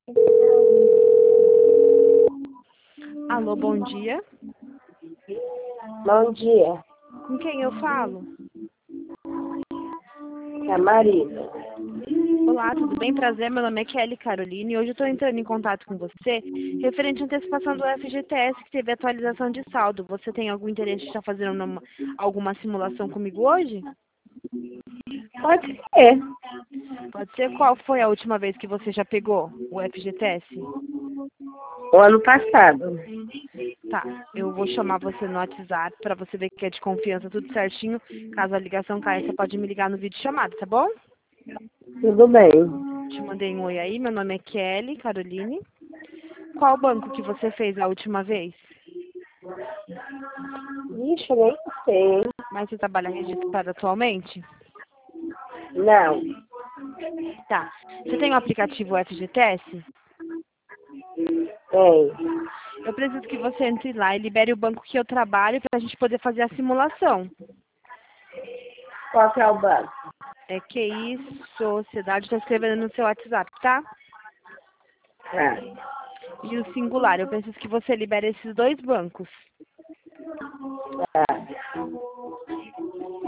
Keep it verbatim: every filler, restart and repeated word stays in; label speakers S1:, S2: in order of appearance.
S1: Alô, bom dia.
S2: Bom dia,
S1: Com quem eu falo?
S2: é a Marisa.
S1: Olá, tudo bem? Prazer, meu nome é Kelly Caroline e hoje eu estou entrando em contato com você referente à antecipação do F G T S que teve atualização de saldo. Você tem algum interesse em estar fazendo uma- alguma simulação comigo hoje?
S2: Pode ser.
S1: Pode ser. Qual foi a última vez que você já pegou o F G T S?
S2: O ano passado.
S1: Tá, eu vou chamar você no WhatsApp para você ver que é de confiança, tudo certinho. Caso a ligação caia, você pode me ligar no vídeo chamado, tá bom?
S2: Tudo bem.
S1: Te mandei um oi aí, meu nome é Kelly Caroline. Qual banco que você fez a última vez?
S2: Ixi, eu nem sei, hein?
S1: Mas você trabalha registrado atualmente?
S2: Não.
S1: Tá. Você tem o aplicativo F G T S?
S2: Tem.
S1: Eu preciso que você entre lá e libere o banco que eu trabalho para a gente poder fazer a simulação.
S2: Qual que é o banco?
S1: É Q I Sociedade, estou escrevendo no seu WhatsApp, tá?
S2: Ah,
S1: E o singular, eu preciso que você libere esses dois bancos.
S2: tá.